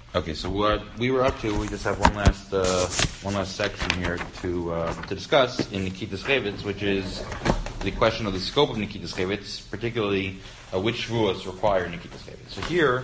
Okay, so what we were up to, we just have one last section here to discuss in Nikitas Chevitz, which is the question of the scope of Nikitas Chevitz, particularly which shvuos require Nikitas Chevitz. So here,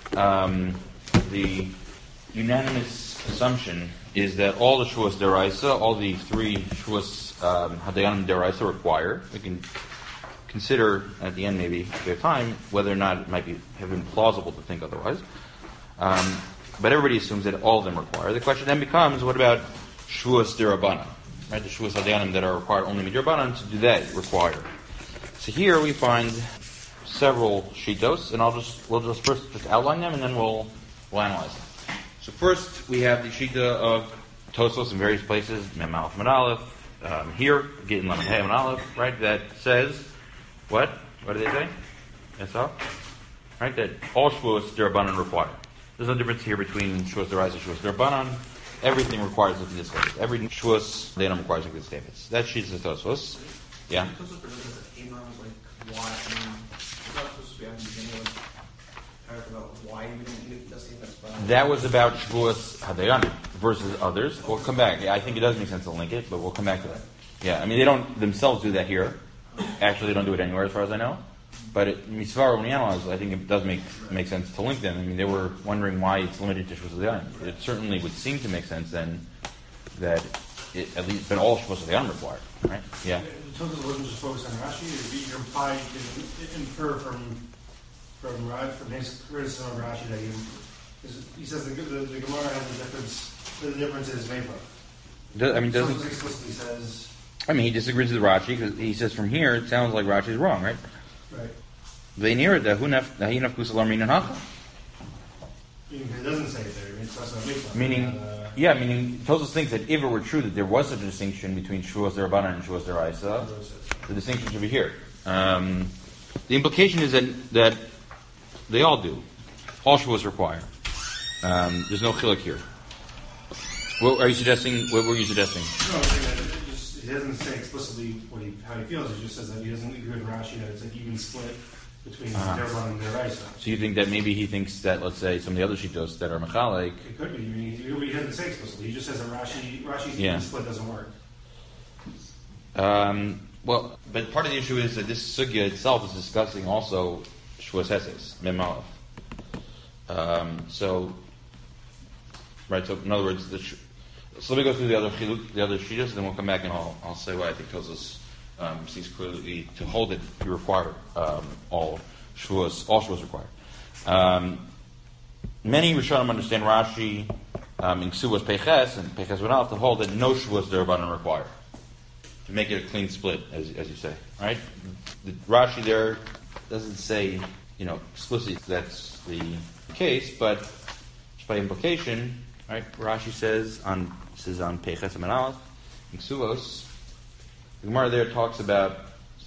the unanimous assumption is that all the shvuos deraisa, all the three shvuos hadayanim deraisa require. We can consider at the end, maybe if we have time, whether or not it might have been plausible to think otherwise. But everybody assumes that all of them require. The question then becomes, what about shvuos derabanan? Right, the shvuos hadayanim that are required only midirabanan, so do they require? So here we find several shitos, and we'll just first outline them, and then we'll analyze them. So first we have the shita of Tosos in various places, Mem Aleph Mem Aleph, here Gittin Lamed Hey Mem Aleph, right? That says what? What do they say? That's all, right? That all shvuos derabanan require. There's no difference here between shvuos deraisa and shvuos derabanan. Everything requires Nikitas Chevitz. Every shvuos hadayanim requires Nikitas Chevitz. That's shita Tosos. Yeah. That was about shvuos hadayanim versus others. We'll come back. Yeah, I think it does make sense to link it, but we'll come back to that. Yeah, I mean they don't themselves do that here. Actually, they don't do it anywhere as far as I know. But Misvara, when we analyze, I think it does make sense to link them. I mean, they were wondering why it's limited to shvuos hadayanim. It certainly would seem to make sense then that it, at least, but all shvuos hadayanim required, right? Yeah. The Tosos wasn't just focused on Rashi. It would imply, infer from his criticism of Rashi that he says the Gemara has a difference. The difference is Meifa. I mean, doesn't Tosos explicitly says. I mean, he disagrees with Rashi because he says from here it sounds like Rashi is wrong, right? Right. They near it that hunaf kusalar minan hacha. Meaning it doesn't say it there. It's also Meifa. Meaning Tosos thinks that if it were true that there was such a distinction between shvuos derabanan and shvuos deraisa, the distinction should be here. The implication is that they all do. All shvuos require. There's no chiluk here. What are you suggesting? What were you suggesting? No, I'm saying that he doesn't say explicitly how he feels. He just says that he doesn't agree with Rashi that it's an even split between Derabanan and Deraisa. So you think that maybe he thinks that, let's say, some of the other shitos that are mechalek. It could be. I mean, he doesn't say explicitly. He just says that Rashi's even split doesn't work. Well, but part of the issue is that this sugya itself is discussing also shvuos heses, Mem Aleph. So in other words, so let me go through the other shitas, and then we'll come back and I'll say why I think Tosos seems clearly to hold it required all shvuos required. Many Rishonim understand Rashi in Ksuvos Peches and Peches V'Aleph to hold that no shvuos derabanan require, to make it a clean split, as you say, right? The Rashi there doesn't say explicitly that's the case, but just by implication, right? Rashi says on Peches and Aleph in Ksuvos, the Gemara there talks about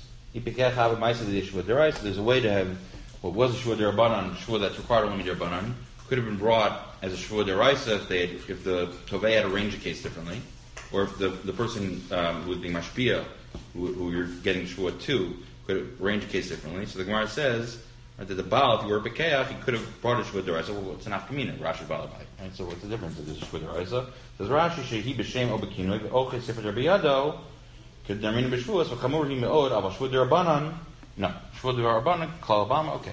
there's a way to have what was a shvuah derabanan, shvuah that's required only derabanan, could have been brought as a shvuah deraisa if the tovei had arranged the case differently, or if the person who was being mashpia, who you're getting shvuah to, could have arranged the case differently. So the Gemara says that the Baal, if you were a Bekeach, he could have brought a shvuah deraisa. Well, it's an afkamina, Rashi Balabai. Right? So what's the difference if there's a shvuah deraisa? Says Rashi, shehi b'shem o b'kinoi v'oche sefer b'yado could derminu b'shvuas v'chamur hi me'od aval shvuah derabanan. No, shvuah derabanan klal bama. Okay,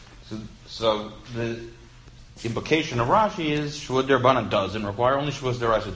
so the implication of Rashi is shvuah derabanan doesn't require, only shvuah deraisa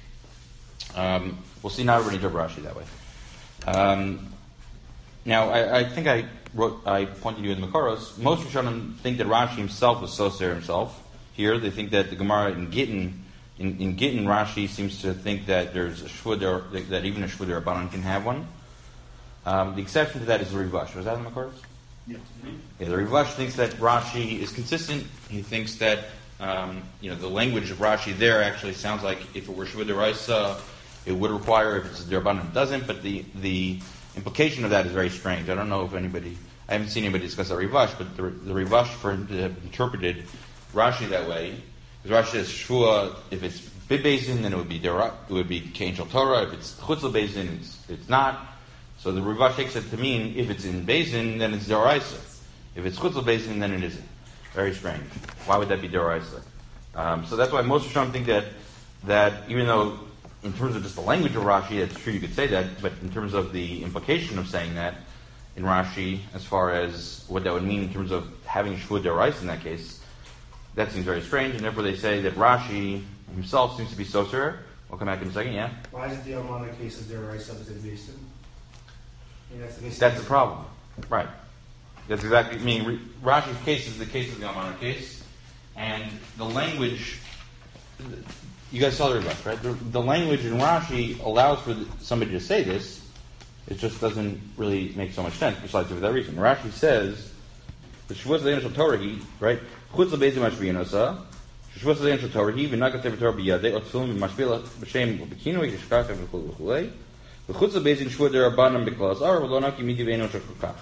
do. We'll see now everybody interpret Rashi that way. Now, I think I pointed you in the Makaros. Most Rishonim think that Rashi himself was Soser himself. Here, they think that the Gemara in Gittin, Rashi seems to think that there's a shvuah that even a shvuah derabanan can have one. The exception to that is the Rivash. Was that in the Makaros? Yeah. The Rivash thinks that Rashi is consistent. He thinks that the language of Rashi there actually sounds like if it were shvuah deraisa, it would require. If it's a derabanan, it doesn't. But the implication of that is very strange. I don't know if I haven't seen anybody discuss that Rivash, but the Rivash for him to have interpreted Rashi that way, because Rashi says shvuah, if it's bid-bezin, then it would be Kein Torah. If it's chutzla bezin, it's not. So the Rivash takes it to mean if it's in bezin, then it's deraisa. If it's chutzla bezin, then it isn't. Very strange. Why would that be deraisa? So that's why most Rishonim think that even though in terms of just the language of Rashi, it's true you could say that, but in terms of the implication of saying that in Rashi, as far as what that would mean in terms of having Shvua Deraisa in that case, that seems very strange, and therefore they say that Rashi himself seems to be Soser. We'll come back in a second, yeah? Why is it the Almana case of Deraisa is based in? That's the problem. Right. That's exactly, Rashi's case is the case of the Almana case, and the language, you guys saw the rebuff, right? The language in Rashi allows for somebody to say this, it just doesn't really make so much sense, precisely for that reason. Rashi says, the Shavuos Le'en Shel Torah, right? Chutz Le'bezim Mashviyanosa, Shavuos Le'en Shel Torah, V'nagat Sefer Torah B'yadei, Otzfilim Mashvila B'Shem B'Kinu, Yishkach V'Chul V'Chulei, V'chutz Le'bezim Shvuah Derabanan B'Klas Ar, V'Lonaki Midi V'Eino Shekukach.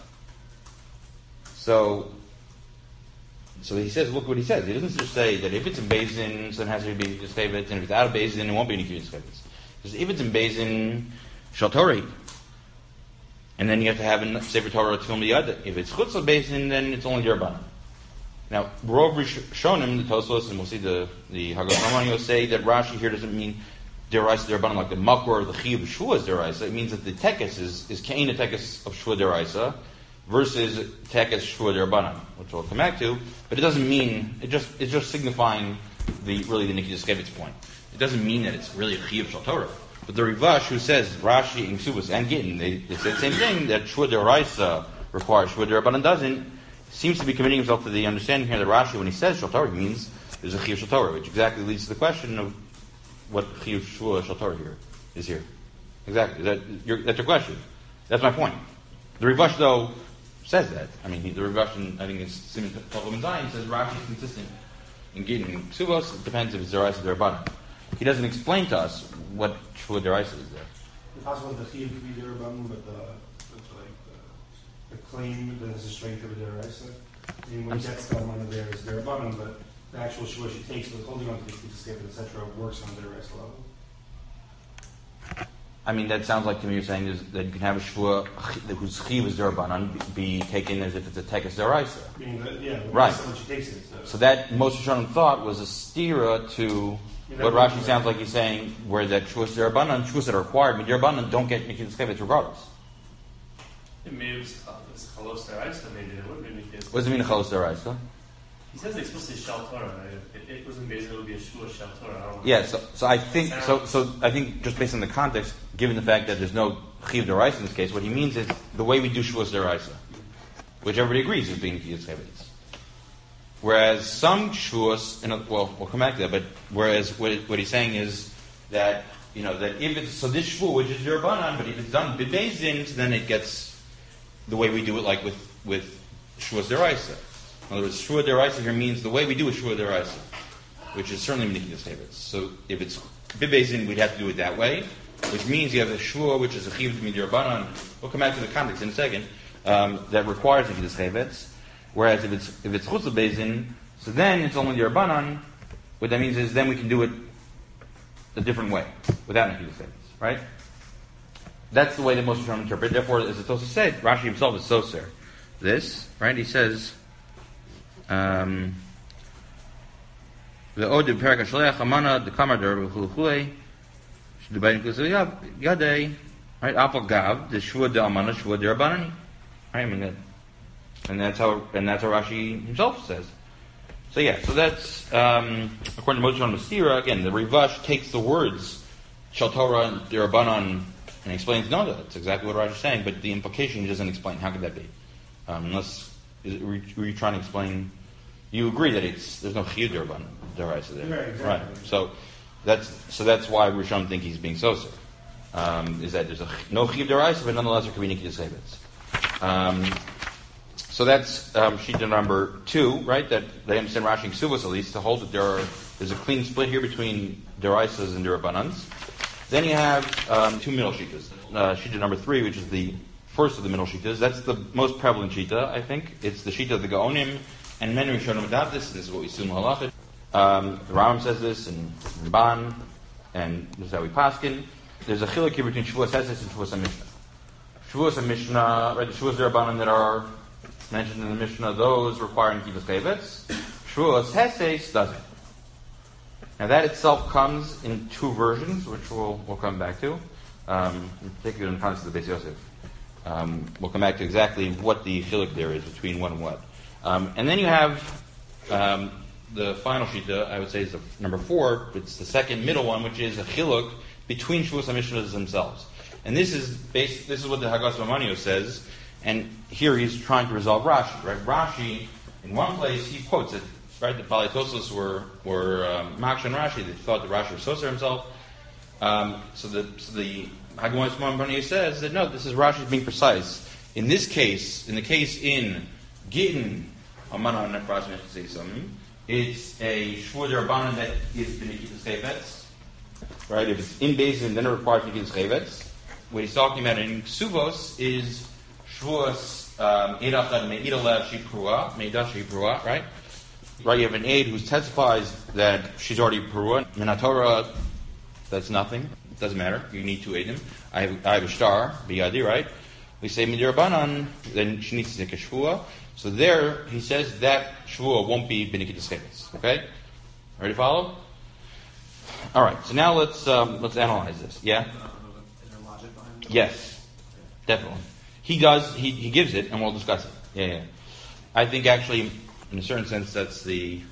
So he says, look what he says. He doesn't just say that if it's in Bezin, so it has to be Nikiyas Chavetz, and if it's out of Bezin, it won't be Nikiyas Chavetz. He says, if it's in Bezin, Shel Torah, and then you have to have a Sefer Torah Tefilin B'Yadei. If it's Chutz Bezin, then it's only Derabanan. Now, Rov Rishonim, the Tosfos, and we'll see the Haggadah Ramani will say that Rashi here doesn't mean Deraisa Derabanan like the Makor or the Chiyuv Shua is Deraisa. It means that the Tekes is Kain a Tekes of Shua Deraisa versus Tekes Shua Derabanan, which we'll come back to. But it doesn't mean it's just signifying the Nikiyas Chavetz point. It doesn't mean that it's really a Chiyuv Shal Torah. But the Rivash, who says Rashi and Ksubas and Gittin, they say the same thing, that Shua Deraisa requires Shua Derabanan doesn't, seems to be committing himself to the understanding here that Rashi, when he says Shal Torah, he means there's a Chiyuv Shal Torah, which exactly leads to the question of what Chiyuv Shua Shal Torah is here. Exactly. That's your question. That's my point. The Rivash, though, says that. The Rivash, I think it's Simon Tavlim Zayin, says Rashi is consistent in Gittin and Ksubas. It depends if it's Deraisa or Derabanan. He doesn't explain to us what Shua Deraisa is there. It's possible that the Chiyuv could be Derabanan, but the claim that has the strength of a Deraisa. When he gets the one there is Derabanan, but the actual Shua she takes, with holding on to the escape, etc., works on the Deraisa level. That sounds like to me you're saying is that you can have a Shua whose Chiyuv is Derabanan be taken as if it's a Tekes Deraisa. Right. When she takes it. So that most Rishonim thought was a stira to what Rashi sounds like he's saying, where that Shuas Derabanan, Shuas that are required, Derabanan don't get Nikiyas Chavetz regardless. Maybe it's Chalos Deraisa, maybe it would be Nikiyas. What does it mean, Chalos Deraisa? He says it's supposed to be Shal Torah, right? If it wasn't based, it would be a Shua Shal Torah. Yeah, so I think I think just based on the context, given the fact that there's no Chiyuv Deraisa in this case, what he means is the way we do Shuas Deraisa, which everybody agrees is being Nikiyas Chavetz. Whereas some Shuas, we'll come back to that, but whereas what he's saying is that, that if it's, so this Shua, which is Derabanan, but if it's done B'Bezdin, then it gets the way we do it like with Shuas Deraisa. In other words, Shua Deraisa here means the way we do it Shua Deraisa, which is certainly Nikiyas Chavetz. So if it's B'Bezdin, we'd have to do it that way, which means you have a Shua, which is a Chiyuv Derabanan. We'll come back to the context in a second, that requires Nikiyas Chavetz. Whereas if it's Chutz Le'Bezin, so then it's only Derabanan. What that means is then we can do it a different way, without Nikiyas Chavetz, right? That's the way that most Rishonim interpret. Therefore, as the Tosfos said, Rashi himself is Soser. This, right? He says, the Odib Perak HaShaleach Amana the Kamar Der V'Chulei Sh'Dubai Nikiyas Yadei, right? Apal Gav the Shua De Amana Shua Derabanan, right? And that's how Rashi himself says. So that's according to Moshe on Masira. Again, the Rivash takes the words Shal Torah and Derabanan and explains no, that's exactly what Rashi is saying. But the implication he doesn't explain. How could that be? Unless were you trying to explain? You agree that there's no Chiyuv Derabanan Deraisa there, right? Exactly. Right. So that's why Rishon think he's being Soser. Is that there's no Chiyuv Deraisa, but nonetheless there could be Nikiyas Chavetz. So that's Shita number 2, right? That they understand Rashi and Ksubas at least to hold that there's a clean split here between Deraisas and Derabanans. Then you have 2 middle Shitas. Shita number 3, which is the first of the middle Shitas. That's the most prevalent Shita, I think. It's the Shita of the Gaonim, and many Rishonim adopt this. This is what we see in Halachah. The Rambam says this, and Ramban, and this is how we paskin. There's a chiluk here between Shavuos Heses and Shavuos HaMishnah. Shavuos HaMishnah, right? The Shavuos Derabanan that are mentioned in the Mishnah, those require Nikiyas Chavetz. Shavuos Heses doesn't. Now that itself comes in two versions, which we'll come back to, in particular in the context of the Beis Yosef. We'll come back to exactly what the chiluk there is between what and what. And then you have the final shita, I would say, is number 4. It's the second middle one, which is a chiluk between Shavuos and Mishnahs themselves. And this is what the Hagas Mamanio says. And here he's trying to resolve Rashi. Right? Rashi, in one place, he quotes it. Right? The Palitosos were Maksha and Rashi. They thought that Rashi was Soser himself. So the Hagas Mamanio says that no, this is Rashi's being precise. In this case, in Gittin Amana Nefras Mechaseisamim, it's a Shvur Derabanan that is B'Nikitas Chevetz. Right? If it's in Bezin, then it requires Nikitas Chevetz. What he's talking about in Ksuvos is Shvuos Eidachad Me'idalev Shiprua, Me'idah Shiprua, right? Right, you have an aide who testifies that she's already Perua. Minatorah, that's nothing. It doesn't matter. You need to aid him. I have a star, Biyadi, right? We say Midirabanan, then she needs to take a Shvua. So there, he says that Shvua won't be B'Nikitas Chevetz. Okay? Ready to follow? Alright, so now let's analyze this. Yeah? Is there logic behind it? Yes, definitely. He does. He gives it, and we'll discuss it. Yeah. I think actually, in a certain sense, that's it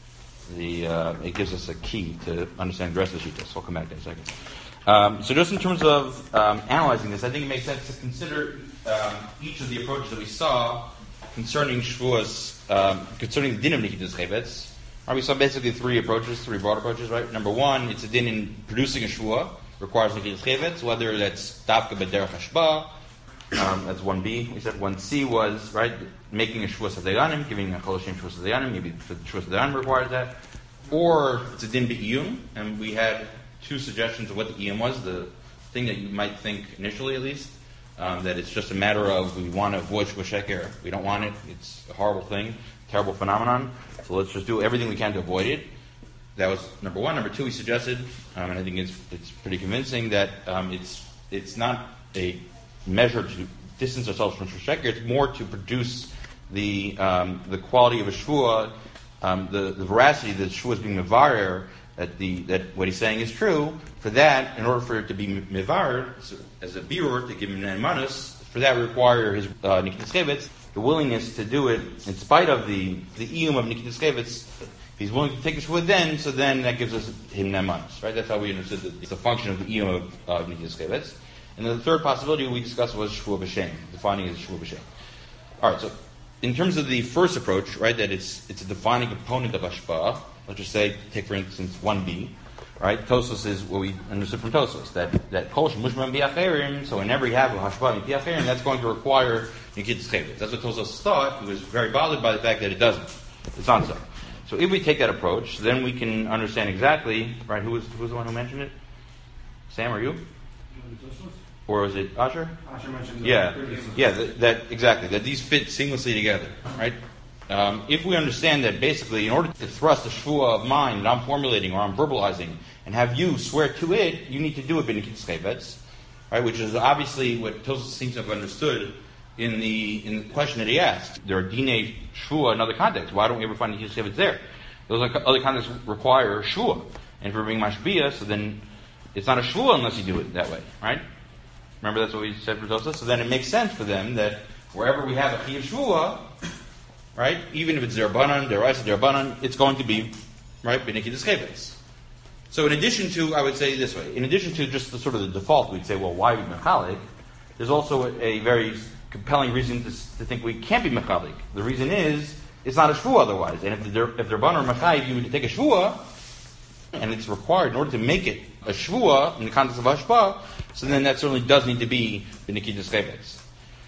gives us a key to understand the rest of the shita. So we'll come back to that in a second. So just in terms of analyzing this, I think it makes sense to consider each of the approaches that we saw concerning Shavuos, concerning the din of Nikitas Chevetz. We saw basically three broad approaches, right? Number one, it's a din in producing a Shavua, requires Nikitas Chevetz, whether that's Dafka B'derech Hashba, that's 1B. We said 1C was, right, making a Shavuos Hadayanim, giving a Choloshim Shavuos Hadayanim, maybe the Shavuos Hadayanim requires that. Or it's a din B'iyum, and we had two suggestions of what the Iyum was, the thing that you might think initially at least, that it's just a matter of we want to avoid Shavuos Sheker. We don't want it. It's a horrible thing, terrible phenomenon. So let's just do everything we can to avoid it. That was number one. Number two, we suggested, and I think it's pretty convincing, that it's not a measure to distance ourselves from Shavuos Sheker. It's more to produce the quality of a Shvua, the veracity that Shvua is being mevarer, that what he's saying is true. For that, in order for it to be mevarer, as a birur, to give him an manus, for that we require his Nikitas Chevetz, the willingness to do it in spite of the iyum of Nikitas Chevetz. If he's willing to take a shvua then, so then that gives us him nemanos, right? That's how we understood that it's a function of the iyum of Nikitas Chevetz. And then the third possibility we discussed was shvua b'shem, defining it as shvua b'shem. All right, so in terms of the first approach, right, that it's a defining component of hashpa'ah. Let's just say, take for instance 1b, right? Tosos is what we understood from Tosos, that kol shemushma bi'acherim. So whenever you have a hashpa'ah bi'acherim, that's going to require Nikitas Chevetz. That's what Tosos thought. He was very bothered by the fact that it doesn't. It's not so. So if we take that approach, then we can understand exactly, right? Who was the one who mentioned it? Sam, or you? Or was it Asher? Asher mentioned that exactly. That these fit seamlessly together, right? If we understand that basically, in order to thrust a shvua of mine that I'm formulating or I'm verbalizing, and have you swear to it, you need to do it b'nikitas chevetz, right? Which is obviously what Tosos seems to have understood in the question that he asked. There are dinei shvua in other contexts. Why don't we ever find nikitas chevetz there? Those other contexts require shvua, and if we're being mashbiyah, so then it's not a shvua unless you do it that way, right? Remember that's what we said for Tosos. So then it makes sense for them that wherever we have a chiyuv shvua, right, even if it's derabanan, deraisa, derabanan, it's going to be right b'nikitas chevetz. So in addition to, I would say this way, in addition to just the sort of the default, we'd say, well, why be mechalik? There's also a very compelling reason to think we can't be mechalik. The reason is it's not a shvua otherwise, and if derabanan or mechayiv, you need to take a shvua, and it's required in order to make it a shvua in the context of hashpah, so then that certainly does need to be b'nikitas chevetz.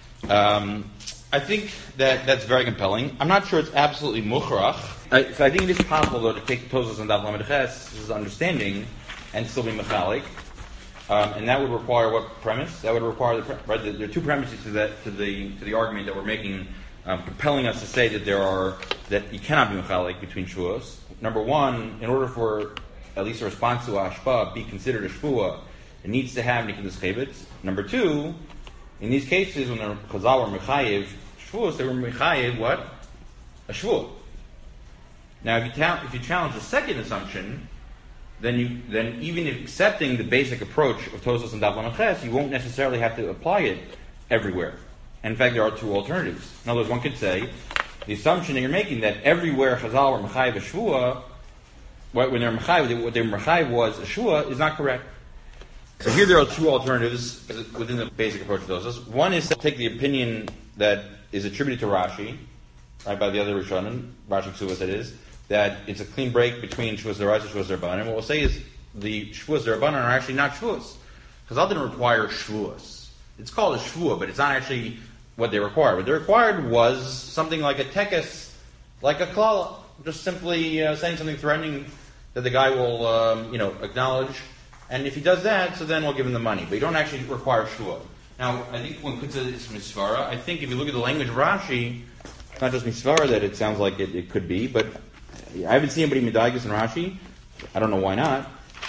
I think that's very compelling. I'm not sure it's absolutely mukhrach. So I think it is possible, though, to take Tosos and Daf Lamed Ches, his understanding, and still be mechalik. And that would require what premise? That would require right. There are two premises to the argument that we're making, compelling us to say that that you cannot be mechalik between shuos. Number one, in order for at least a response to a hashpah be considered a shvua, it needs to have nikitas chevetz. Number two, in these cases, when the Chazal were mechayev shvuos, they were mechayev what? A shvuah. Now, if you challenge the second assumption, then even accepting the basic approach of Tosfos and Daf Lamed Ches, you won't necessarily have to apply it everywhere. And in fact, there are two alternatives. In other words, one could say the assumption that you're making that everywhere Chazal were Mechayiv a Shvua, when they're Mechayiv, what their Mechayiv was a Shvua, is not correct. So here there are two alternatives within the basic approach of Tosfos. One is to take the opinion that is attributed to Rashi, right, by the other Rishonim, Rashi Ksuvos that is, that it's a clean break between Shvuas D'Oraisa and Shvuas D'Rabbanan. And what we'll say is the Shvuas D'Rabbanan are actually not Shvuas. Chazal didn't require Shvuas. It's called a Shvua, but it's not actually what they required. What they required was something like a tekes, like a klala, just simply saying something threatening that the guy will, acknowledge. And if he does that, so then we'll give him the money. But you don't actually require Shvua. Now, I think when Kutza is Misvara, I think if you look at the language of Rashi, it's not just Misvara that it sounds like it could be, but I haven't seen anybody Medaigus in Rashi. I don't know why not.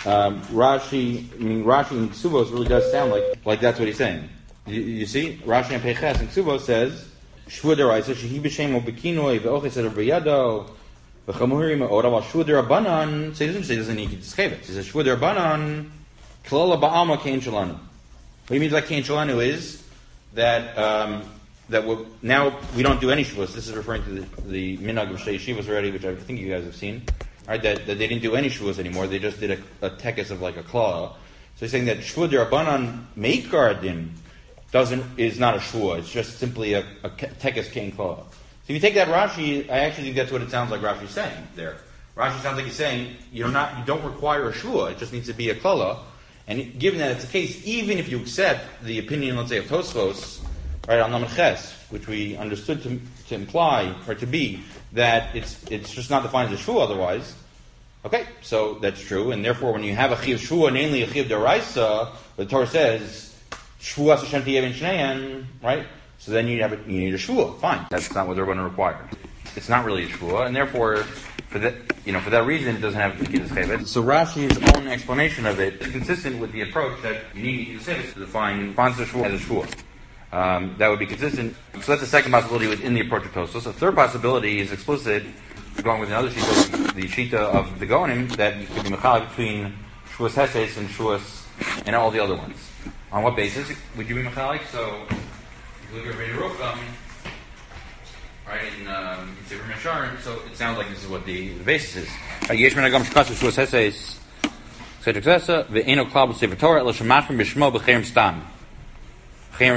Rashi in Ksuvos really does sound like that's what he's saying. You see, Rashi and Peches in Ksuvos says, Shvua D'Oraisa, Shehi B'Shem O'Bekinoi, V'Oches Eder B'Yado, V'Chamurim O'Rav Shvua D'Rabbanan, so he doesn't need to describe it. He says, Shvua D'Rabbanan, Klala Ba'alma Kein Shalanu. What he means by Kein Shalanu is that now we don't do any Shvuos. This is referring to the Minhag of Shtei Yeshivos already, which I think you guys have seen. Right, that they didn't do any Shvuos anymore. They just did a tekes of like a claw. So he's saying that Shvua D'Rabbanan Meikar Din is not a Shvua. It's just simply a tekes kein claw. So if you take that Rashi, I actually think that's what it sounds like Rashi's saying there. Rashi sounds like he's saying you don't require a Shvua. It just needs to be a klala. And given that it's the case, even if you accept the opinion, let's say, of Tosfos, right, on Lamed Ches, which we understood to imply, or to be, that it's just not defined as a Shvua otherwise, okay, so that's true, and therefore when you have a Chiv Shvua, namely a Chiv D'Oraisa, the Torah says, Shvua Hashem Tiyev Shneyan, right, so then you need a Shvua, fine, that's not what they're going to require. It's not really a Shvua, and therefore, for that reason, it doesn't have Nikidus Chevet. So Rashi's own explanation of it is consistent with the approach that you need Nikidus Chevet to define Fansa Shvua as a Shvua. That would be consistent. So that's the second possibility within the approach of Tosfos. A third possibility is explicit, going with another shita, the shita of the Gaonim, that you could be mechal between Shvuas Heses and Shvuas and all the other ones. On what basis would you be mechalik? So, if you look at Rei Rucham, right, in Sefer Mesharim, so it sounds like this is what the basis is. Yesh men agam shkas Shvuas Heses, etc. Ve'eno klal b'Sefer Torah, ela shemachrim b'shmo b'cherim stam. So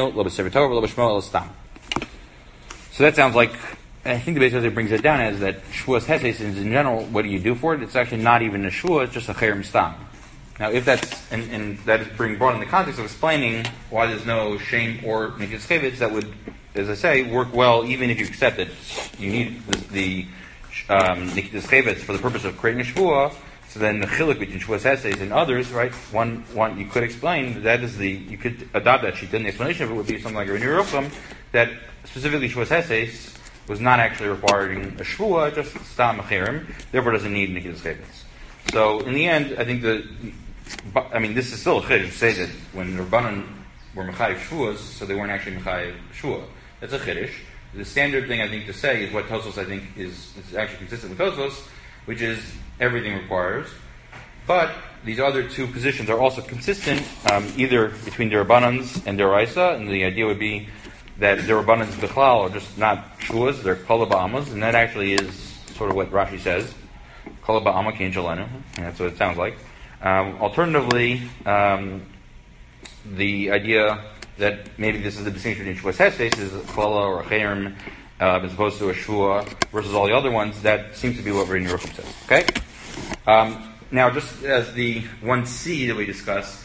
that sounds like, I think the basis it brings it down as that Shvuas Heses is in general, what do you do for it? It's actually not even a Shvua, it's just a Cherem Stam. Now if that's, and that is being brought in the context of explaining why there's no shame or Nikidus Chevet, that would, as I say, work well even if you accept it. You need the Nikidus Chevet for the purpose of creating a Shvua. So then the chiluk between Shvuas Heses and others, right? One you could explain that is you could adopt that sheet. Then the explanation of it would be something like a Rei Rucham, that specifically Shvuas Heses was not actually requiring a Shvua, just Stam Mecherim, therefore doesn't need Nikidus Chevet. So in the end, I think this is still a chiddush to say that when the Rabbanan were Mechayiv Shvuas, so they weren't actually Mechayiv Shvua. That's a chiddush. The standard thing I think to say is what Tosfos I think is actually consistent with Tosfos, which is everything requires. But these other two positions are also consistent, either between the Rabbanans and the D'Oraisa, and the idea would be that the Rabbanans B'chlal are just not Shuas, they're Kol Ba'amas, and that actually is sort of what Rashi says, Kol Ba'ama Kein Shalanu, and that's what it sounds like. Alternatively, the idea that maybe this is the distinction between Shvuas Heses is a Klala or a Cherem, as opposed to a Shvua versus all the other ones, that seems to be what Rei Rucham says. Okay? Now, just as the 1C that we discussed,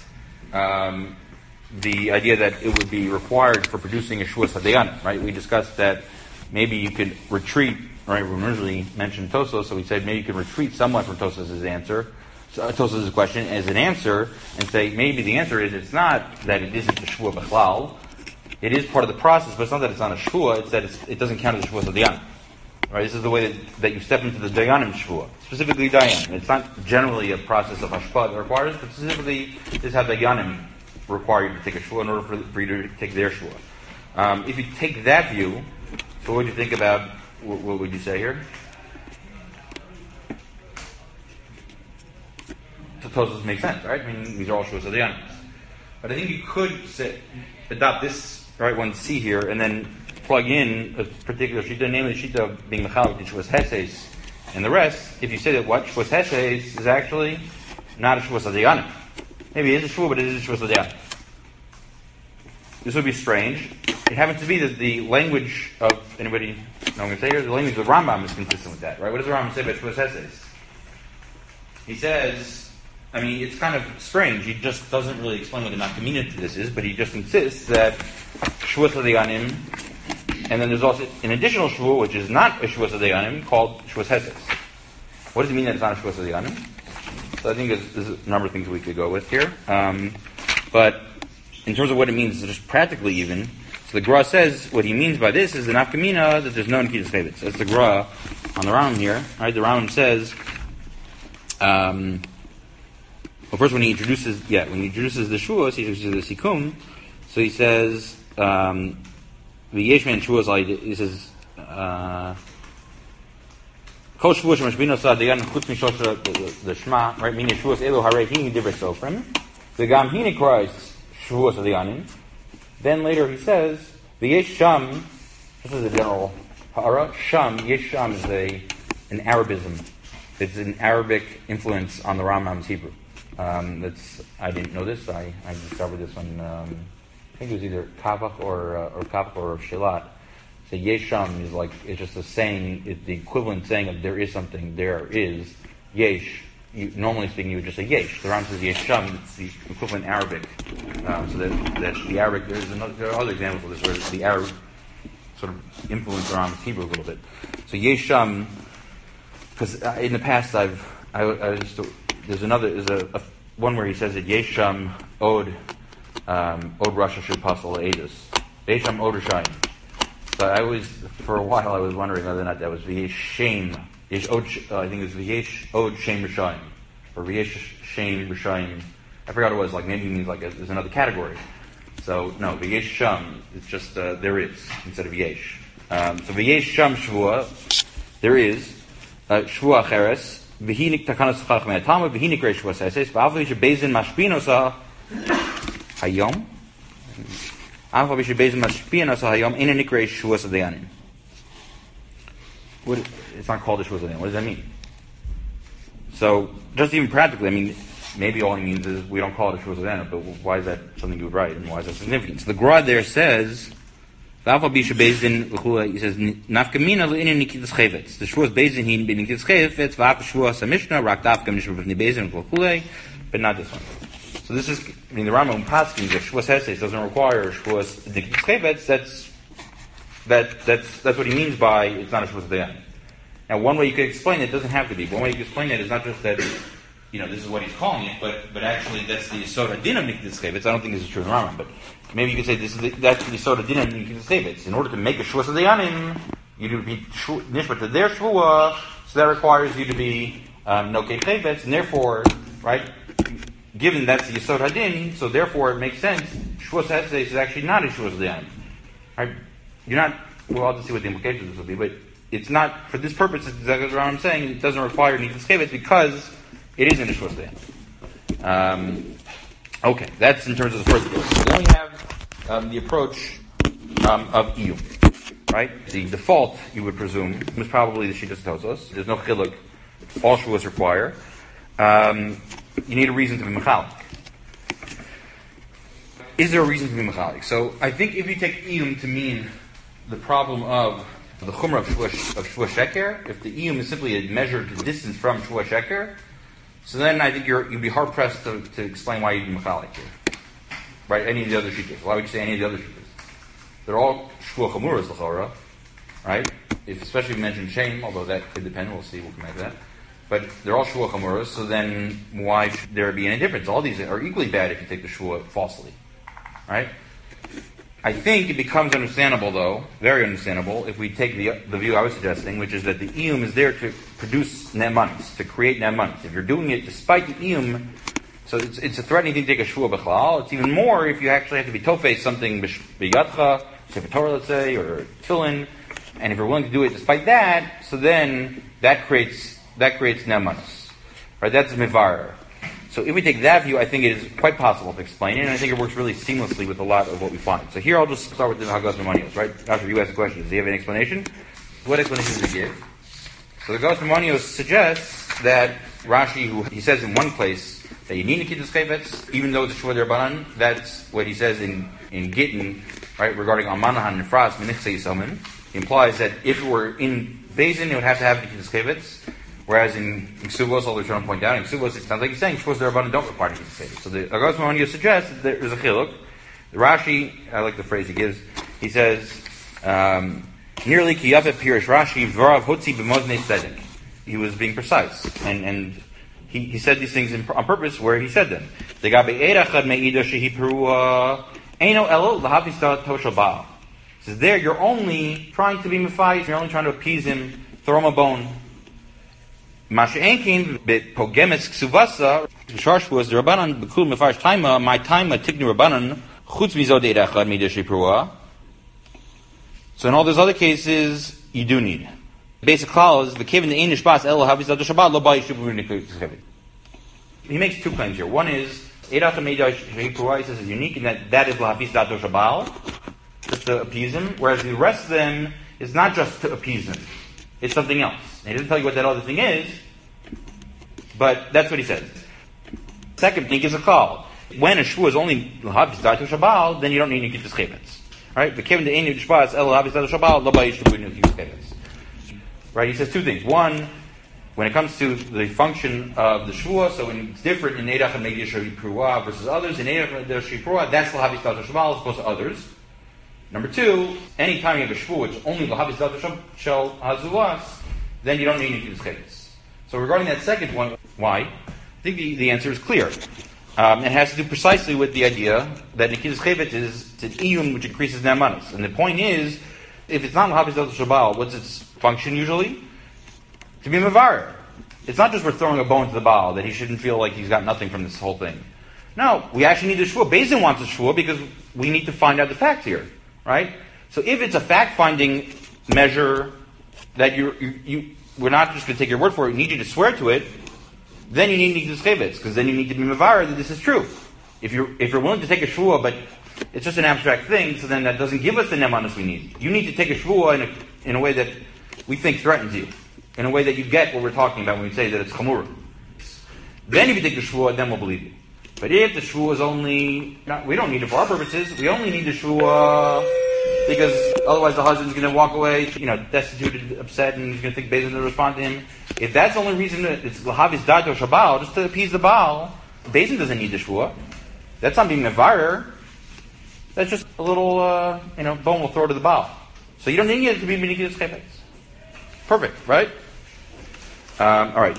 the idea that it would be required for producing a Shvuas Hadayanim, right? We discussed that maybe you could retreat, right? We originally mentioned Tosfos, so we said maybe you could retreat somewhat from Tosfos' answer, Tosfos' question as an answer, and say maybe the answer is it's not that it isn't a Shvua B'chlal. It is part of the process, but it's not that it's not a Shvua, it's that it doesn't count as a Shvuas Hadayanim. Right, this is the way that you step into the Dayanim Shvua, specifically Dayan. It's not generally a process of Hashpah that requires, but specifically this is how Dayanim require you to take a Shvua in order for you to take their Shvua. If you take that view, so what would you think about, what would you say here? Tosos makes sense, right? I mean, these are all Shavuos Adayanim. But I think you could adopt this, right, one C here, and then plug in a particular Shita, namely the Shita of being Mechalik in Shavuos Heses and the rest, if you say that what Shavuos Heses is actually not a Shavuos Adayanim. Maybe it is a Shavuot, but it is a Shavuos Adayanim. This would be strange. It happens to be that the language of, anybody know what I'm going to say here? The language of the Rambam is consistent with that, right? What does the Rambam say about Shavuos Heses? He says, I mean, it's kind of strange. He just doesn't really explain what the nafkamina to this is, but he just insists that Shavuos Adayanim, and then there's also an additional Shavuot, which is not a Shavuos Adayanim, called Shavuos Heses. What does it mean that it's not a Shavuos Adayanim? So I think there's a number of things we could go with here. But in terms of what it means, just practically even, so the Gra says what he means by this is the nafkamina that there's no Nikitas Chayvetz. That's the Gra on the Rambam here. Right? The Rambam says, well, first when he introduces the Shuos, he introduces the Sikkum. So he says, the Yeshman Shuos, he says, Kol Shuos Mashbino Sadayan Chutz Mishosha the Shema, right? Meaning Shuos Elo Harei Hini Divrei Sofrim. The Gam Hini Christ Shavuos Adayanim. Then later he says, the Yesh Sham, this is a general ha'ara, Sham, Yesh Sham is an Arabism. It's an Arabic influence on the Rambam's Hebrew. I didn't know this. I discovered this when I think it was either Kavach or Shilat. So Yesh Sham is it's just a saying. It's the equivalent saying of there is something. There is Yesh. Normally speaking, you would just say Yesh. The Ram says Yesh Sham. It's the equivalent Arabic. So that the Arabic. There are other examples of this where the Arab sort of influenced the Ram's Hebrew a little bit. So Yesh Sham. Because in the past, there's a one where he says that Yesham Od Rasha Shupasal Edus. Yesham Od Rishayim. So for a while, I was wondering whether or not that was V'yesh Shem. I think it was V'yesh Od Shem Rishayim. Or V'yesh Shem Rishayim. I forgot what it was, maybe it means there's another category. So, no, V'yesh Sham, it's just there is, instead of Yesh. So V'yesh Sham Shvua, there is. Shvua Cheres, V'hinik Takanas Chachmei Atama, V'hinik Reish Shvua Seses, V'avlish Bezin Mashpinosa Hayom, Avlish Bezin Mashpinosa Hayom, in a Nikreish Shvua Sadayanim. It's not called a Shvua Sadayanim. What does that mean? So, just even practically, maybe all he means is we don't call it a Shvua Sadayanim, but why is that something you would write, and why is that significant? So the Gra there says, he says, Nafkamina le'inin nikitas chayvetz. The Shavuos Beis Din be nikitas chayvetz, v'af Shavuos HaMishnah, rak dafkam nishma b'fnei Beis Din v'chulei, but not this one. So this is, the Rambam Paskin, that Shavuos Heses doesn't require Shavuos nikitas chayvetz. That's what he means by it's not a Shavuos Dayan. Now, one way you could explain it doesn't have to be. One way you could explain it is not just that, this is what he's calling it, but actually that's the Yisod HaDin of nikitas chayvetz. I don't think this is true in the Rambam, but maybe you could say that's the Yisod HaDin of nikitas chayvetz. In order to make a Shavuos Dayanim, you need to be nishma to their Shavuah, so that requires you to be Nokei chayvetz, and therefore, right, given that's the Yisod HaDin, so therefore it makes sense, Shavuos Heses is actually not a Shavuos Dayanim. Right? You're not, well, I'll just see what the implications of this will be, but it's not, for this purpose, it's exactly what I'm saying, it doesn't require nikitas chayvetz because it isn't a Shavuos Dayanim. Okay, that's in terms of the first approach. Then we have the approach of Iyum, right? The default, you would presume, is probably the Shitas Tosos. There's no chiluk. All Shavuos require. You need a reason to be mechalik. Is there a reason to be mechalik? So I think if you take Iyum to mean the problem of the chumrah of Shavuos Sheker, if the Iyum is simply a measured distance from Shavuos Sheker, so then I think you'd be hard pressed to explain why you'd be mechalik here, right? Any of the other shittas. Why would you say any of the other shittas? They're all shvua chamuras l'chora, right? Especially if you mention shame, although that could depend. We'll see. We'll come back to that. But they're all shvua chamuras. So then, why should there be any difference? All these are equally bad if you take the shvua falsely, right? I think it becomes understandable, though, very understandable, if we take the view I was suggesting, which is that the iyum is there to produce ne'emanis, to create ne'emanis. If you're doing it despite the iyum, so it's a threatening thing to take a shvua b'chlal. It's even more if you actually have to be tofes something b'yadcha, Sefer Torah, let's say, or tefillin, and if you're willing to do it despite that, so then that creates ne'emanis. Right? That's mivar. So if we take that view, I think it is quite possible to explain it, and I think it works really seamlessly with a lot of what we find. So here I'll just start with the Hagos Maimonios, right? After you ask the question, does he have an explanation? What explanation does he give? So the Hagos Maimonios suggests that Rashi, he says in one place that you need to keep the Chayvetz, even though it's a Shua D'Rabbanan. That's what he says in Gittin, right, regarding Amanahan Nefras Menichse Yisomen. He implies that if it were in Bezin, it would have to have the Kedas Chayvetz. Whereas in Ksubos, all they're trying to point out, in Ksubos, it sounds like he's saying Shvus D'Rabbanan don't require to keep the Chayvetz. So the Hagos Maimonios suggests that there's a chiluk. The Rashi, I like the phrase he gives, he says, nearly ki yafet pirish Rashi v'rav hotzi b'moznei tzedek. He was being precise. And he said these things on purpose where he said them. Degabe erachad me'ida shehi perua eino elo lahavista toshel baal. He says there, you're only trying to be mefayis, you're only trying to appease him, throw him a bone. Masha'enkin b'pogemes ksuvasa shar shvuas d'Rabbanan b'kul mefarsh taima my taima tiknu Rabbanan chutz mizod erachad me'ida shehi perua. So in all those other cases, you do need. Basic clause, the kevin the Inish Bas El Havisad Shabbat Lo Ba Yishuv. He makes two claims here. One is Eirach Meida Sheipurah, he says, is unique in that is La Havis Dato Shabal, just to appease him, whereas the rest of them is not just to appease him. It's something else. And he doesn't tell you what that other thing is, but that's what he says. Second, he gives a call. When a shvu is only La Havis Dato Shabal, then you don't need to keep the Chayvetz. Right? The kevin the Inish Bas El Havis Dato Shabal Lo Ba Yishuv. Right, he says two things. One, when it comes to the function of the shvua, so when it's different in Eidach and Megish Pruah versus others, in Eidach and Megish Pruah, that's Lahavis Dato Shabal as opposed to others. Number two, anytime you have a shvua which only Lahavis Dato Shel Hazulas, then you don't need any Chayvetz. So regarding that second one, why? I think the answer is clear. It has to do precisely with the idea that Nikitas Chayvetz is an iyun which increases nemanis. And the point is, if it's not Lahavis Dato Shabal, what's its function usually? To be mevarer. It's not just we're throwing a bone to the Baal, that he shouldn't feel like he's got nothing from this whole thing. No, we actually need a shvua. Bezin wants a shvua because we need to find out the fact here. Right? So if it's a fact-finding measure that we're not just going to take your word for it, we need you to swear to it, then you need to chayvetz, because then you need to be mevarer that this is true. If you're willing to take a shvua, but it's just an abstract thing, so then that doesn't give us the nemanis we need. You need to take a shvua in a way that we think threatens you, in a way that you get what we're talking about when we say that it's chamura. Then if you take the shvua, then we'll believe you. But if the shvua is only, we don't need it for our purposes. We only need the shvua because otherwise the husband's going to walk away, destitute, upset, and he's going to think Bezin to respond to him. If that's the only reason that it's lahavis dato shabal, just to appease the Baal, Bezin doesn't need the shvua. That's not being mevarer. That's just a little, bone we'll throw to the Baal. So you don't need it to be Benikidas Chayvetz. Perfect, right? All right.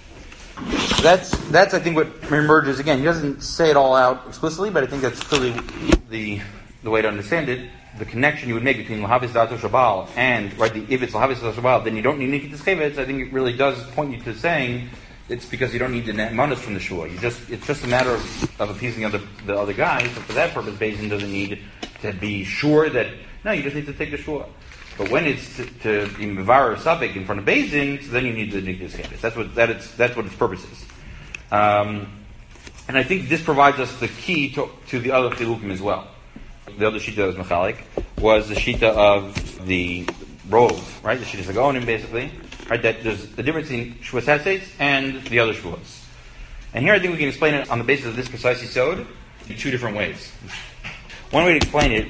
That's I think what emerges. Again, he doesn't say it all out explicitly, but I think that's clearly the way to understand it. The connection you would make between Lahavis Dato Shabal and, if it's Lahavis Dato Shabal, then you don't need Nikitas Chayvetz. I think it really does point you to saying it's because you don't need the manas from the shua. It's just a matter of appeasing the other guys. So for that purpose, Bezin doesn't need to be sure that, no, you just need to take the shua. But when it's to be mevarer sabik in front of Bezin, so then you need the Nikitas Chayvetz. That's what its purpose is. And I think this provides us the key to the other chilukim as well. The other shita that was mechalik was the shita of the rove, right? The shita Zagonim, basically, right? That there's the difference in shvuas heses and the other shvuas. And here I think we can explain it on the basis of this precise yisod in two different ways. One way to explain it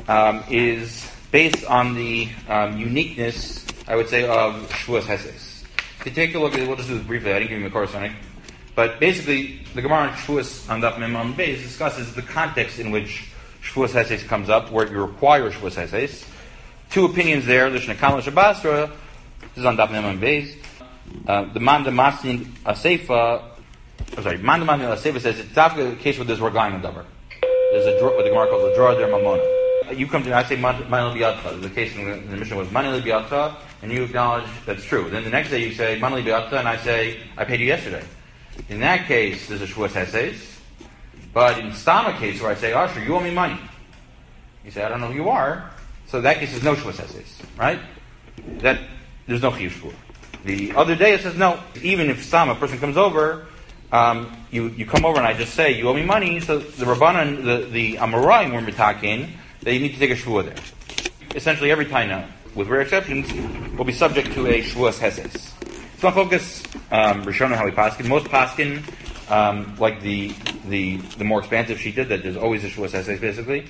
is based on the uniqueness, I would say, of shvuas heses. If you take a look at it, we'll just do this briefly. I didn't give you a corresponding. But basically, the Gemara on Shvuas on Daf Mem Amud Beis discusses the context in which Shvuas Heses comes up, where you require Shvuas Heses. Two opinions there. There's Nekam Shabasra. This is on Daf Mem Amud Beis. The Man Masnin Aseifa. Man Masnin Aseifa says it's definitely the case where there's Ragaim Davar. There's what the Gemara calls a drawer der Mamona. You come to me, I say Manil Biyatcha. The case in the mission was Manil Biyatcha, and you acknowledge that's true. Then the next day you say Manil Biyatcha, and I say I paid you yesterday. In that case, there's a Shvuas Heses. But in Stama case, where I say, Asher, you owe me money. You say, I don't know who you are. So in that case, there's no Shvuas Heses. Right? There's no Chiyuv Shvuah. The other day, it says, no. Even if Stama, a person comes over, you come over and I just say, you owe me money, so the Rabbanan, the Amoraim were mitakin, that you need to take a shvuah there. Essentially every taina, with rare exceptions, will be subject to a shvuas heses. So I'll focus, Rishonim how we paskin. Most paskin, like the more expansive shita, that there's always a shvuas heses basically,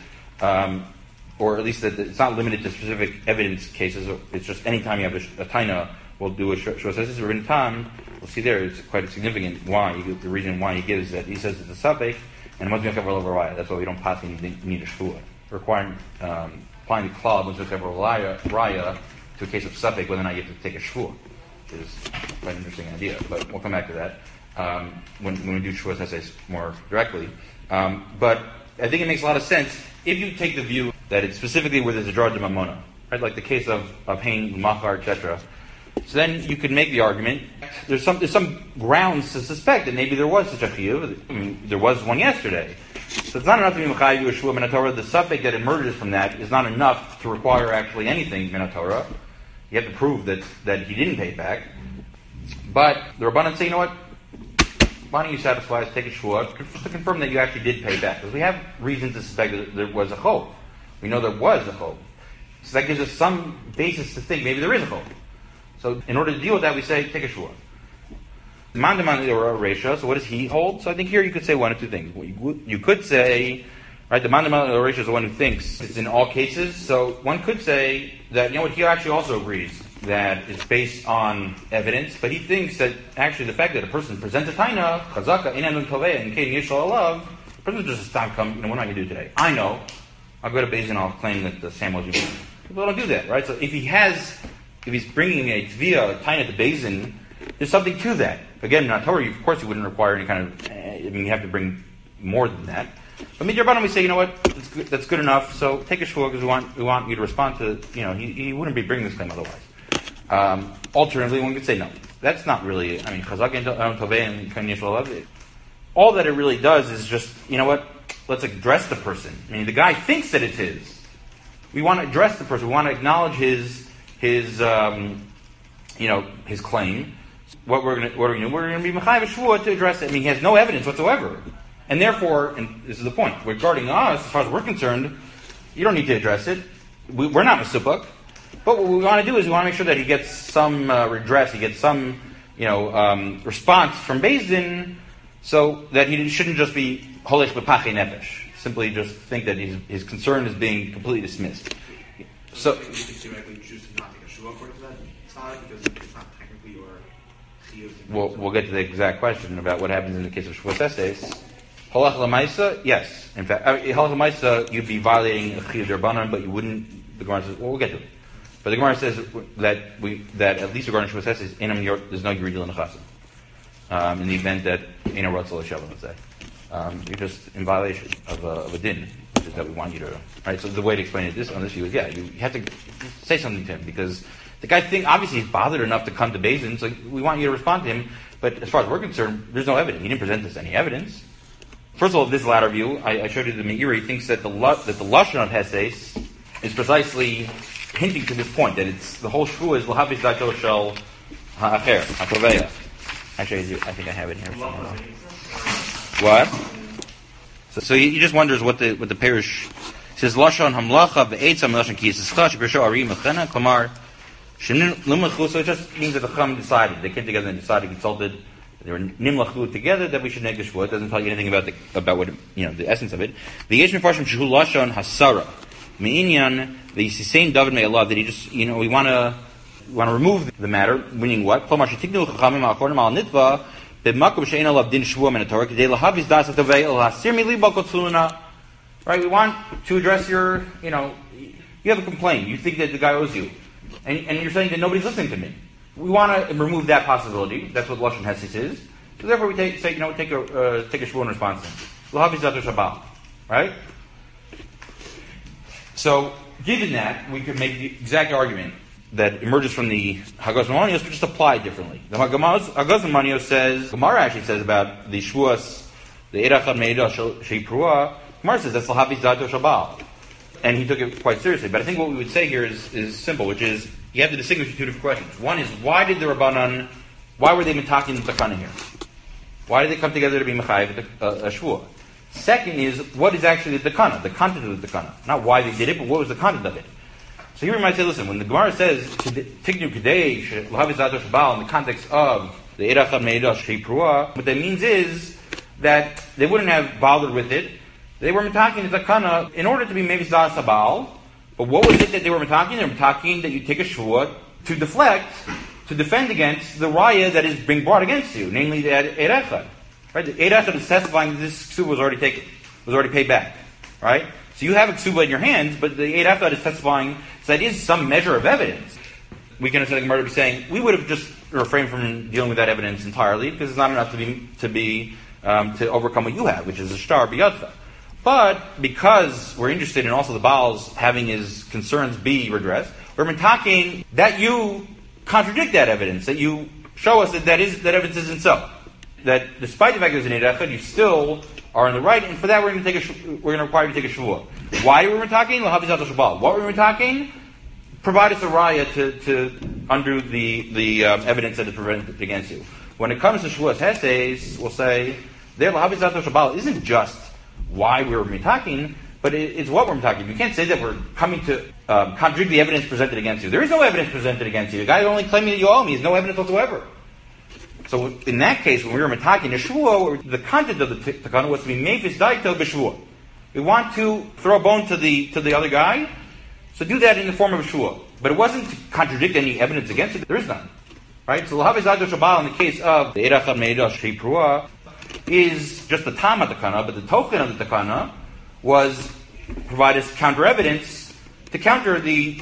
or at least that it's not limited to specific evidence cases. It's just any time you have a taina, we'll do a shvuas heses. We're in time. We'll see there. It's quite significant. Why? The reason why he gives that he says it's a sabek, and it must be a kavar over raya. That's why we don't paskin. You need a shvuah. Requiring applying the klal must be a kavar raya to a case of sabek, whether or not you have to take a shvuah. Which is quite an interesting idea, but we'll come back to that when we do shvuas heses more directly. But I think it makes a lot of sense if you take the view that it's specifically where there's a drod de mamona, right? Like the case of Hain, Machar, etc. So then you could make the argument there's some grounds to suspect that maybe there was such a chiyuv. I mean, there was one yesterday. So it's not enough to be mechayiv you a shvuah min haTorah. The suffix that emerges from that is not enough to require actually anything min haTorah. You have to prove that he didn't pay it back. But the Rabbanan say, you know what? Why don't you satisfy us, take a shvuah, to confirm that you actually did pay back. Because we have reason to suspect that there was a chov. We know there was a chov. So that gives us some basis to think maybe there is a chov. So in order to deal with that, we say, take a shvuah. Mandaman or Resha, so what does he hold? So I think here you could say one of two things. You could say, right, the Mandaman or Resha is the one who thinks it's in all cases. So one could say that, you know what, he actually also agrees that it's based on evidence, but he thinks that actually the fact that a person presents a taina, chazaka, inanun toveh, and kain yishal alav, the person just stop come, what am I going to do today? I know. I'll go to Beis Din, I'll claim that the Sam was being. People don't do that, right? So if he's bringing a tvia, a taina to Beis Din, there's something to that. Again, in Torah, of course, you wouldn't require any kind of, you have to bring more than that. But midrabanan, we say, you know what, that's good enough, so take a shvuah because we want you to respond to, he wouldn't be bringing this claim otherwise. Alternatively, one could say, no, that's not really, chazak and toveh and kain yishal alav. All that it really does is just, you know what, let's address the person. The guy thinks that it's his. We want to address the person. We want to acknowledge his claim. What we're going to do? We're going to be mechayiv shvuah to address it. He has no evidence whatsoever. And therefore, and this is the point, regarding us, as far as we're concerned, you don't need to address it. We're not mesupak. But what we want to do is we want to make sure that he gets some redress, he gets some, response from Beis Din, so that he shouldn't just be holesh b'pachei nefesh. Simply just think that his concern is being completely dismissed. So, you could theoretically choose to not take a shvuah according to that side because it's not technically your chiyuv. We'll get to the exact question about what happens in the case of shvuas heses. Halach l'maisa, yes. In fact, halach l'maisa, you'd be violating a chiyuv derbanan, but you wouldn't. The Gemara says, well, we'll get to it. But the Gemara says that at least regarding shvuas heses, there's no yuridil nechasim. In the event that ain't a ratzal l'shavim, let's say, you're just in violation of a din, which is that we want you to. Right. So the way to explain it on this view is, you have to say something to him because the guy obviously he's bothered enough to come to Beis Din, so we want you to respond to him. But as far as we're concerned, there's no evidence. He didn't present us any evidence. First of all, this latter view, I showed you the Meiri thinks that the lashon of heses is precisely hinting to this point that it's the whole shvuah is l'havish dato shel ha'acher ha'toveya. Actually, I think I have it here somewhere. What? So he just wonders what the parish says. Lashon hamlacha ve'etzam lashon ki yisischa shepirsho ari mechena klamar shenim lumachu. So it just means that the Chacham decided. They came together and decided, consulted. They were nimlachu together that we should make the shvuah. It doesn't tell you anything about what the essence of it. The yesh mefarshim shehu lashon hasara me'inyan the same David may Allah that he just we want to remove the matter. Meaning what? Klamar shetiknu chachamim ha'achronim al nitva b'makom she'ein alav din shvuah min haTorah k'dei lahaviz das hatovei el hasir milibo kotzuna. Right? We want to address your you have a complaint. You think that the guy owes you, and you're saying that nobody's listening to me. We want to remove that possibility. That's what lashon heses is. So therefore, we take a shvuah in response to him. L'haviz dato shabbat. Right? So, given that, we could make the exact argument that emerges from the Hagos Manios, but just apply it differently. The Hagos Manios says, Gemara actually says about the shvuas, the erachad meida sheiprua. Gemara says that's l'haviz dato shabbat, and he took it quite seriously. But I think what we would say here is simple, which is you have to distinguish two different questions. One is why were they mitakin the takana here? Why do they come together to be mechayiv a shvua? Second is, what is actually the takana, the content of the takana? Not why they did it, but what was the content of it. So here we might say, listen, when the Gemara says, tiknu kadesh, l'haviz zato shabal, in the context of the erachad me'idah sheiprua, what that means is that they wouldn't have bothered with it. They were mitaking the takana in order to be maybe zah sabal, but what was it that they were mitaking? They were mitaking that you take a shvua to deflect, to defend against the raya that is being brought against you, namely the erachad. Right? The erachad is testifying that this ksuba was already taken, was already paid back. Right? So you have a ksuba in your hands, but the erachad is testifying, so that is some measure of evidence. We can understand the Gemara to be saying, we would have just refrained from dealing with that evidence entirely, because it's not enough to overcome what you have, which is a shtar biyadcha. But because we're interested in also the Baal's having his concerns be redressed, we're talking that you contradict that evidence, that you show us that evidence isn't so. That despite the fact that there's an erechad, you still are in the right, and for that we're going to require you to take a shvuah. Why were we talking? What were we talking? Provide us a raya to undo the evidence that is presented against you. When it comes to shvuas heses, we'll say there l'havizato shabal isn't just why we were talking, but it's what we're talking. You can't say that we're coming to contradict the evidence presented against you. There is no evidence presented against you. The guy only claiming that you owe me is no evidence whatsoever. So in that case, when we were talking a shvuah, the content of the takana was to be mefis daito b'shvuah. We want to throw a bone to the other guy, so do that in the form of a shvuah. But it wasn't to contradict any evidence against it. There is none. Right? So l'haviz zato shabal in the case of the erachad me'idah sheiprua is just the tam of the takana, but the token of the takana was provide us counter evidence to counter the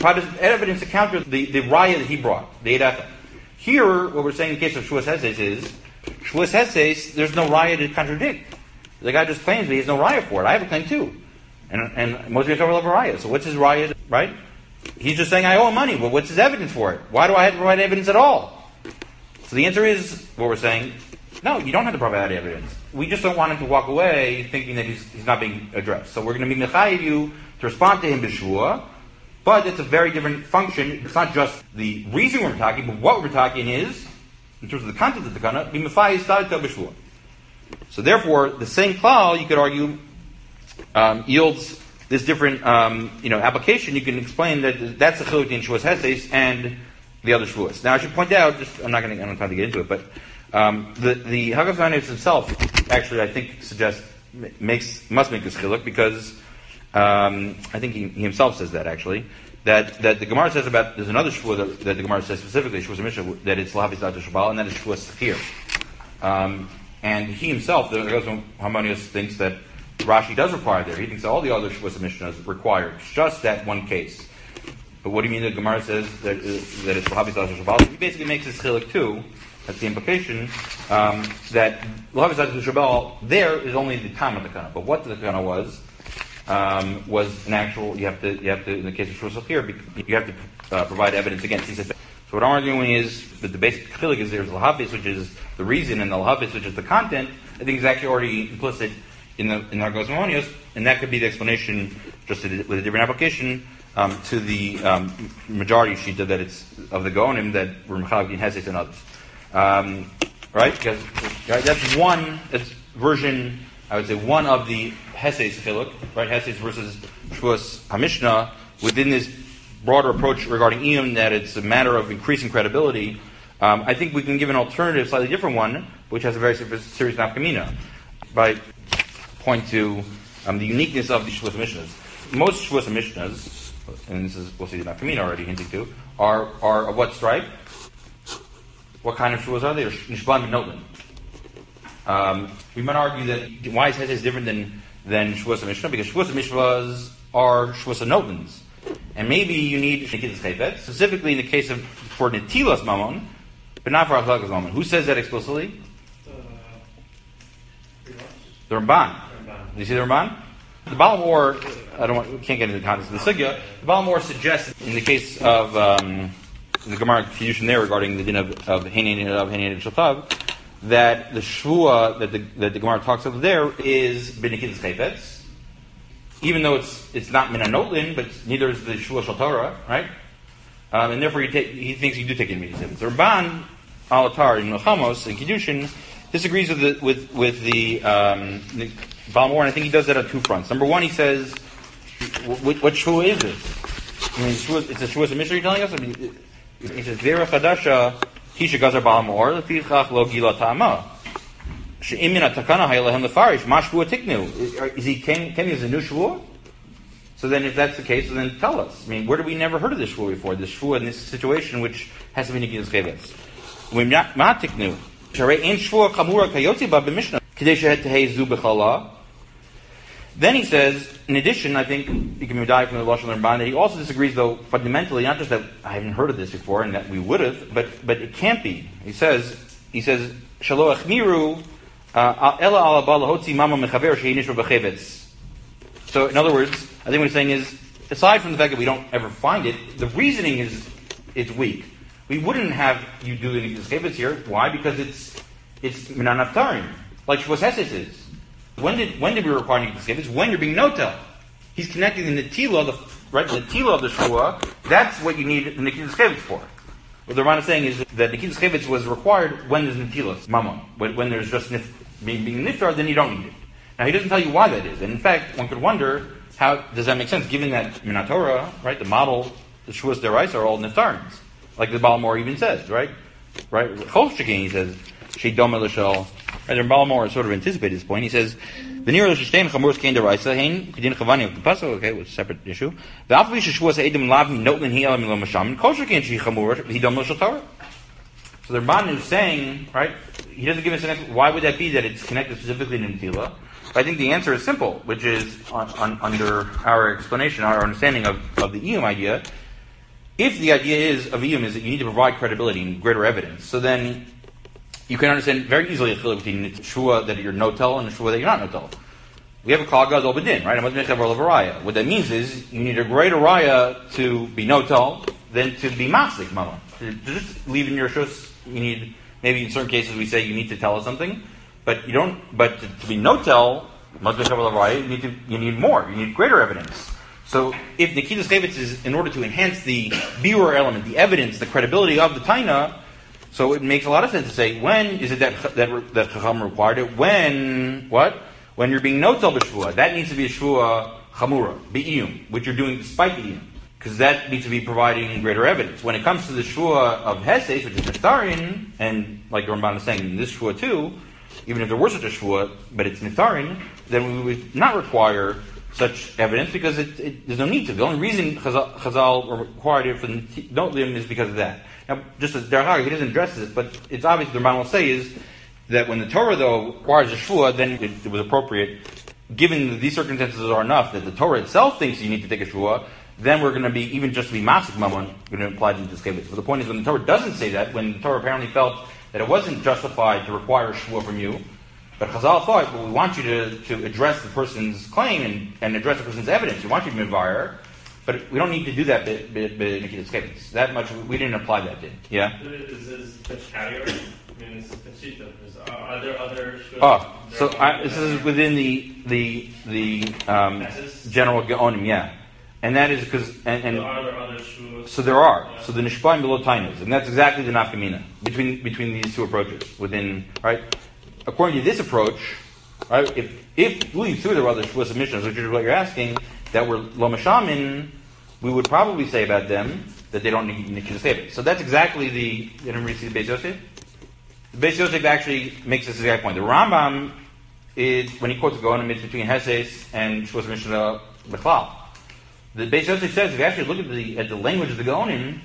raya that he brought, the erachad. Here, what we're saying in the case of shvuas heses is, shvuas heses, there's no raya to contradict. The guy just claims that he has no raya for it. I have a claim too. And most people have a raya. So what's his raya, right? He's just saying, I owe him money. Well, what's his evidence for it? Why do I have to provide evidence at all? So the answer is, what we're saying, no, you don't have to provide evidence. We just don't want him to walk away thinking that he's not being addressed. So we're going to be mechayiv you to respond to him b'shvuah, but it's a very different function. It's not just the reason we're talking, but what we're talking is, in terms of the content of the takana, be mechayiv daito b'shvuah. So therefore, the same klal, you could argue, yields this different application. You can explain that that's the chiluk in shvuas heses and the other shvuas. Now I should point out, I don't have time to get into it, but the Haggadah Zaynis himself actually, I think, must make this chiluk, because I think he himself says that actually, that the Gemara says about, there's another shvuah that the Gemara says specifically, shvuas Mishnah, that it's l'haviz zato shabal, and that is shvuas sechir. And he himself, the Gazon Harmonious, thinks that Rashi does require there. He thinks that all the other shvuas Mishnahs require just that one case. But what do you mean the Gemara says that it's l'haviz zato shabal? He basically makes this chiluk too. That's the implication, that l'haviz zato shabal there is only the time of the takana. But what the takana was an actual, you have to, in the case of shvuas sechir, you have to provide evidence against. He says, so what I'm arguing is that the basic chiluk is there's l'haviz, which is the reason, and the l'haviz, which is the content. I think is actually already implicit in our Gazon Harmonious, and that could be the explanation, just with a different application, to the majority shita that it's of the Gaonim that were mechayiv in heses and others. Right? Because that's one version, I would say, one of the heses chiluk, right? Heses versus shvuas hamishna, within this broader approach regarding iyum, that it's a matter of increasing credibility. I think we can give an alternative, slightly different one, which has a very serious nafkamina, by point to the uniqueness of the shvuas hamishnas. Most shvuas hamishnas, and this is, we'll see the nafkamina already hinting to, are of what stripe? What kind of shvuas are they? Nishban v'notlin. We might argue that why is heses different than shvuas hamishna? Because shvuas hamishnas are shvuas notlins. And maybe you need Nikitas Chayfetz, specifically in the case of for Netilas Mamon, but not for Achlakas Mamon. Who says that explicitly? The Ramban. Do you see the Ramban? The Baal Mor, we can't get into the context of the sugya. The Baal Mor suggests in the case of the Gemara confusion there regarding the din of Heinin and Shatav, that the Shvua that the Gemara talks of there is B'Nikitas Chayfetz. Even though it's not minanotlin, but neither is the shvuah shel Torah, right? And therefore he thinks you do take in mitzvahs. The Ramban Alatar in Milchamos and Kiddushin disagrees with the Balmor, and I think he does that on two fronts. Number one, he says, what shua is this? I mean, it's a shua submission you're telling us? I mean, he says, Vera Chadasha, Tisha Gazar Balmor, Lefichach Lo Gila Ta'ama. She'imina Takana Hayalahem Lefarish, Ma Shua Tiknu. Is he came as a new shua? So then if that's the case, then tell us. I mean, where do we never heard of this shua before? This shua in this situation, which has to be Nikitas Chevetz. Ma Tiknu. Then he says, in addition, I think you can die from the Lashon Ramban, that he also disagrees, though, fundamentally, not just that I haven't heard of this before and that we would have, but it can't be. He says, Shalo Achmiru Ela Ala Balahotzi Mama Mechaver Sheinish B'Chevetz. So, in other words, I think what he's saying is, aside from the fact that we don't ever find it, the reasoning is it's weak. We wouldn't have you do the Nikitas Chevetz here. Why? Because it's Minan Haftarim, like Shavuos Heses is. When did we require Nikitas Chevetz? When you're being notel. He's connecting the Netila, the Netila of the Shua. That's what you need the Nikitas Chevetz for. What the Ramban is saying is that Nikitas Chevetz was required when there's Netilas, Mama. When there's just being Niftar, then you don't need it. Now, he doesn't tell you why that is. And in fact, one could wonder, how does that make sense, given that Minat Torah, right, the model, the Shavuos Deraisa are all Niftarins. Like the Balmor even says, right? Cholshkin, he says, Sheidoma L'Shal. Right, and Balmor sort of anticipated this point. He says, V'nir L'Shashtein Chamurus Kein Deraisa, Hein, Kedin Chavani of the Pasuk, okay, it's a separate issue. V'afavi Sheshuas Eidim Lavni Notlin Hi'elam Lo Masham, Cholshkin She Chamur, Hidom L'Shal Torah. So the Ramban is saying, right, he doesn't give us an answer. Why would that be that it's connected specifically to Netila? I think the answer is simple, which is, under our explanation, our understanding of the Iyum idea, if the idea of Iyum is that you need to provide credibility and greater evidence, so then you can understand very easily a chiluk between shua that you're notel and a shua that you're not notel. We have a klal gazol b'din, right? What that means is you need a greater raya to be notel than to be masik mama. To just leave in your shus, you need, maybe in certain cases we say you need to tell us something, but you don't. But to be notel, you need more. You need greater evidence. So if Nikitas Chevetz is in order to enhance the biur element, the evidence, the credibility of the taina, so it makes a lot of sense to say, when is it that Chacham required it? When you're being notel b'shvua, that needs to be a shvua chamura, be'iyum, which you're doing despite the iyum, because that needs to be providing greater evidence. When it comes to the shvua of Heses, which is Niftarin, and like the Ramban is saying, in this shvua too, even if there were such a shvua, but it's Niftarin, then we would not require such evidence because there's no need to. The only reason Chazal required it for the Notlim is because of that. Now, just as Derech, he doesn't address this, but it's obvious the Ramban will say is that when the Torah, though, requires a shvua, then it was appropriate, given that these circumstances are enough that the Torah itself thinks you need to take a shvua, then we're going to be, even just to be masik mammon, going to apply to this case. But the point is, when the Torah doesn't say that, when the Torah apparently felt that it wasn't justified to require a shvua from you, but Chazal thought, well, we want you to address the person's claim and address the person's evidence. We want you to be mivayir, but we don't need to do that Nikitas Chevetz. That much, we didn't apply that in. Yeah? Is this category? I mean, it's a Peshita. Are there other... This is within the general Geonim, yeah. And that is because... And so are there other shuas? So there are. Yeah. So the Nishbaim below Tainas. And that's exactly the nafkamina between these two approaches. Within, right? According to this approach, right, if we through the other shua submissions, which is what you're asking, that were lo mashamin, we would probably say about them that they don't need Nikitas Chevetz. So that's exactly the... Everybody see the Beis Yosef? The Beis Yosef actually makes this exact point. The Rambam is, when he quotes the Gaonim, it's between Heses and shua submission Bechlal. The Beis Yosef says, if you actually look at the language of the Gaonim,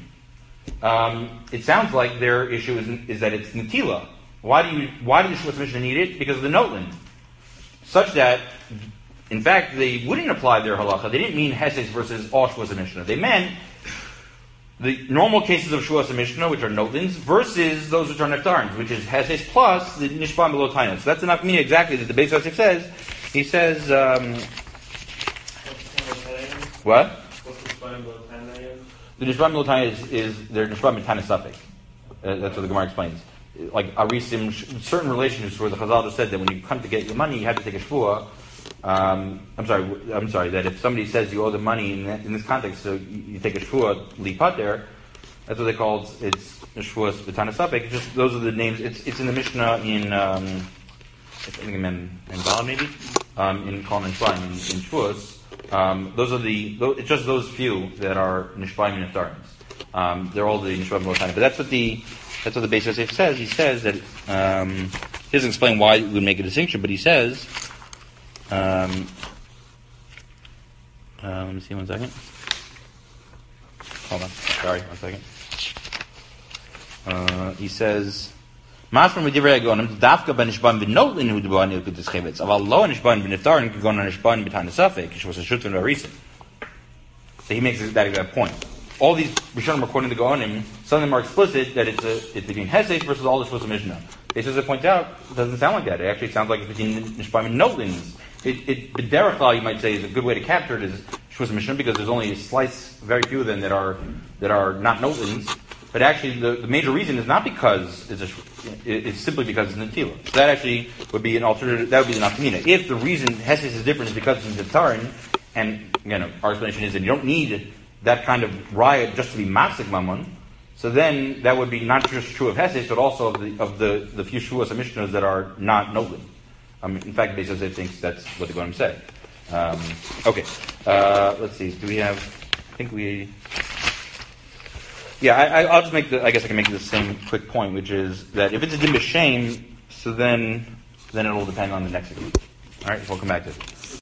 it sounds like their issue is that it's Netila. Why do the Shua Submission need it? Because of the Notlin. Such that, in fact, they wouldn't apply their halacha. They didn't mean Heses versus all Shua Submission. They meant the normal cases of Shua Submission, which are Notlins, versus those which are Neftarins, which is Heses plus the Nishban below Tainus. So that's enough meaning exactly that the Beis Yosef says. He says, what? What's the Nishban below Tainus? The Nishban below Tainus is their Nishban Tainus Safek. That's what the Gemara explains. Like Arisim, certain relationships where the Chazal just said that when you come to get your money, you have to take a shvua. I'm sorry. That if somebody says you owe the money in this context, so you take a shvua lipat there, That's what they called. It's Shavuos B'Tana Safek. It's just those are the names. It's in the Mishnah in I think in Baal maybe in Kol and Shvaim in Shavuos. Those are it's just those few that are Nishbaim and Niftarins. They're all the Nishbaim B'Tana. But that's what the Beis Yosef says. He says that he doesn't explain why we would make a distinction, but he says. Let me see 1 second. Hold on. Sorry, 1 second. He says, "Masman v'divrei hagonim dafka b'nishban v'notlin hu d'bohan ilkut d'schevetz. Aval lo nishban v'niftarin could go on nishban b'tan safek, which was a shutvan v'arisin." So he makes that exact point. All these Rishonim according to the Gaonim, some of them are explicit that it's between Hesed versus all the Shvus Mishnah. They says point out it doesn't sound like that. It actually sounds like it's between Nishban and Notlins. B'derech klal, you might say, is a good way to capture it as Shvus Mishnah because there's only a slice, very few of them that are not Notlins. But actually, the major reason is not because it's simply because it's Netilah. So that actually would be an alternative. That would be the nafkamina. If the reason Hesed is different is because it's Neftarin, and again, our explanation is that you don't need that kind of riot just to be Mafsik Mammon, so then that would be not just true of Hesed, but also of the few Shavuos and Mishnahs that are not Notlin. In fact, Beis Yosef thinks that's what they're going to say. Okay, let's see. Do we have? I think we. Yeah, I'll just make I guess I can make the same quick point, which is that if it's a din b'shem, so then it'll depend on the next agreement. All right, so we'll come back to it.